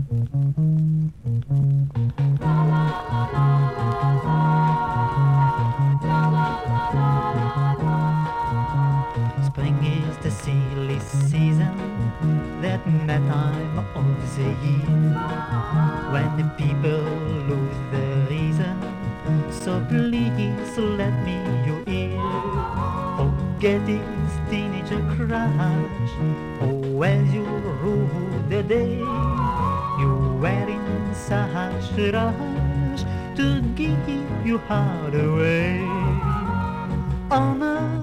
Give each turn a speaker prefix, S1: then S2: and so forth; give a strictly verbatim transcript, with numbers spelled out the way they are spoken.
S1: Spring is the silly season, that mad time of the year, when the people lose their reason. So please let me your ear. Forget this teenager crush. Oh, as you rule the day, you were in such a rush to give your heart away. Oh no,